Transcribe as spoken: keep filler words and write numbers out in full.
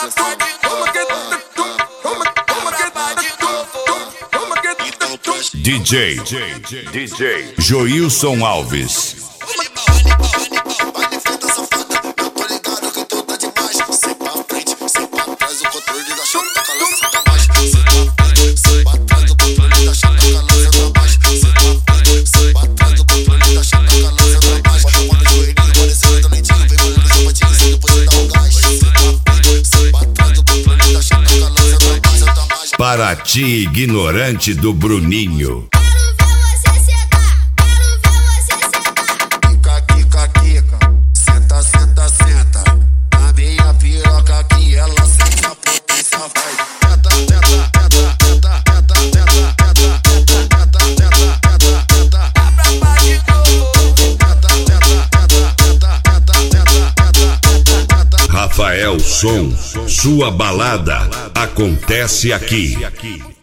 D J, D J Joilson Alves. Para ti, ignorante do Bruninho. Quero ver você sentar, quero ver você sentar. Quica, quica, quica, senta, senta, senta. Na minha piroca que ela sente a potência, vai. Tenta, tenta, tenta, tenta, tenta, tenta, tenta, tenta, tenta, tenta. Abra pra de novo. Tenta, tenta, tenta, tenta, tenta, tenta, tenta, tenta. Rafael Som, sua balada acontece aqui.